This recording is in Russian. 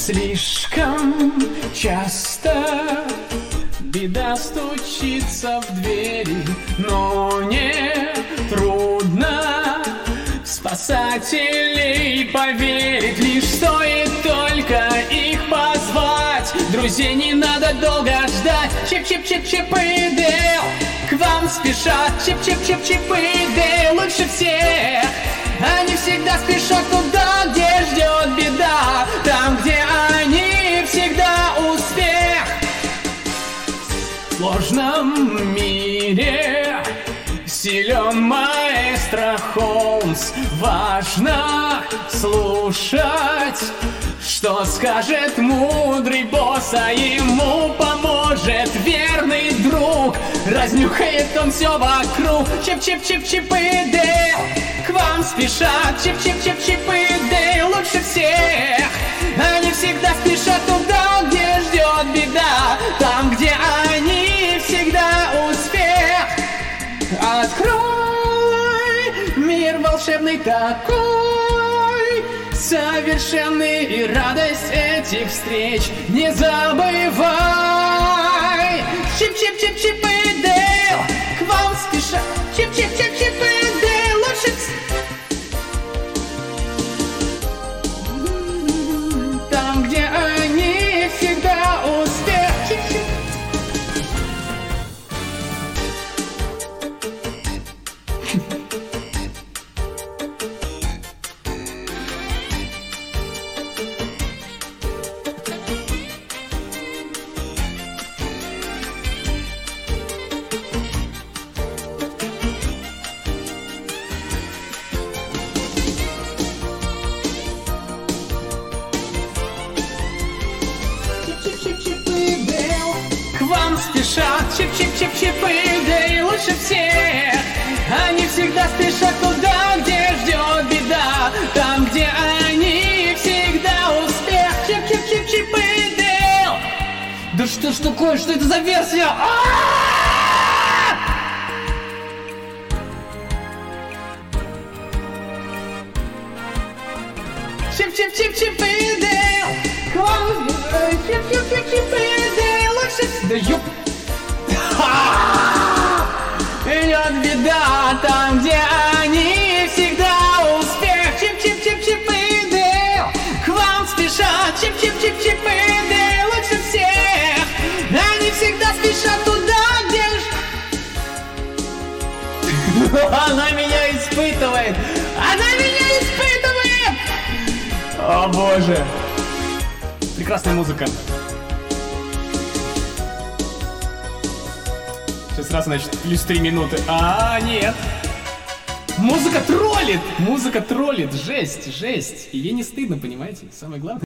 Слишком часто беда стучится в двери, но не трудно в спасателей поверить. Лишь стоит только их позвать, друзей не надо долго ждать. Чип-чип-чип-чип и Дейл к вам спешат. Чип-чип-чип-чип и Дейл лучше всех. Они всегда спешат туда, где ждет беда, там, где они всегда успех. В сложном мире силен маэстро Холмс. Важно слушать, что скажет мудрый босс, а ему поможет верный друг. Разнюхает он все вокруг. Чип-чип-чип-чип и Дейл к вам спешат. Чип-чип-чип-чип и Дейл лучше всех. Они всегда спешат туда, где ждет беда, там, где они всегда успех. Открой мир волшебный такой, совершенный, и радость этих встреч не забывай. Чип-чип-чип-чип и Дейл к вам спешат. Чип-чип-чип-чип и Дейл лучше там, где они всегда успех. Чип-чип. К вам спешат. Чип-чип-чип-чип и Дейл лучше всех. Они всегда спешат туда, где ждет беда, там, где они всегда успех. Чип-чип-чип-чип и Дейл. Да что ж такое? Что это за версия? Чип-чип-чип-чип и Дейл к вам. Чип-чип-чип-чип и Дейл лучше. Да ёп. Идет беда там, где они всегда успех. Чип-чип-чип-чип и Дейл к вам спешат. Чип-чип-чип-чип и Дейл лучше всех. Они всегда спешат туда, где Она меня испытывает. Она меня испытывает. О боже. Прекрасная музыка. Сейчас раз, значит, плюс 3 минуты. Нет. Музыка троллит. Музыка троллит. Жесть, жесть. И ей не стыдно, понимаете? Самое главное.